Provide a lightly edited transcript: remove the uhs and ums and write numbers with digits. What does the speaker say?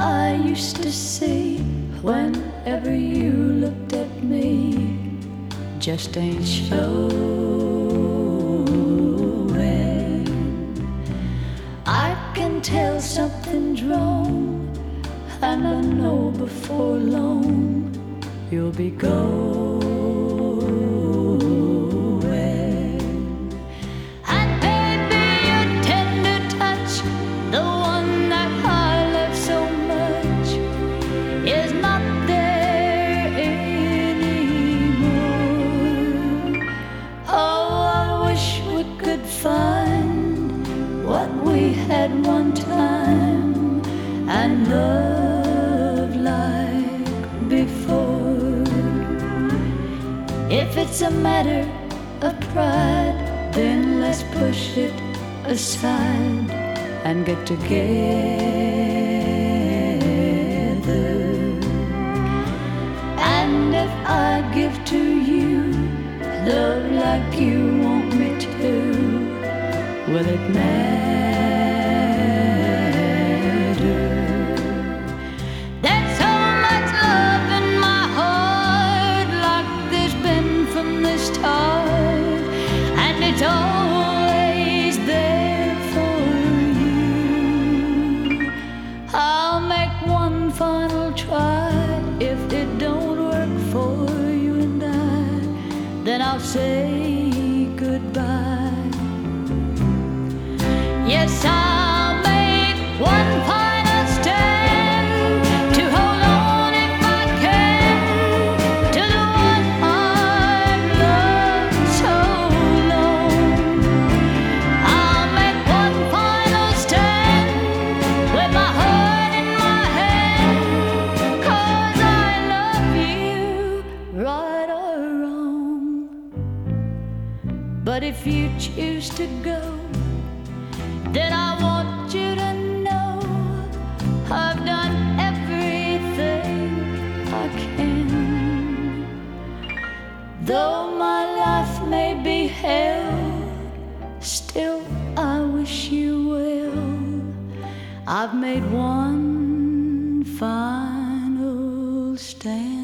I used to see whenever you looked at me just ain't showing. I can tell something's wrong, and I know before long you'll be going. And baby, your tender touch, the one that I love so much, is not there anymore. Oh, I wish we could find what we had one time and love like before. If it's a matter of pride, then let's push it aside and get together. And if I give to you love like you want me to, will it matter? There's so much love in my heart, like there's been from the start, and it's always there for you. I'll make one final try. If it don't work for you and I, then I'll say goodbye. Yes, I'll make one final stand to hold on if I can to the one I've loved so long. I'll make one final stand with my heart in my hand, 'cause I love you, right or wrong. But if you choose to go, then I want you to know I've done everything I can. Though my life may be hell, still I wish you well. I've made one final stand.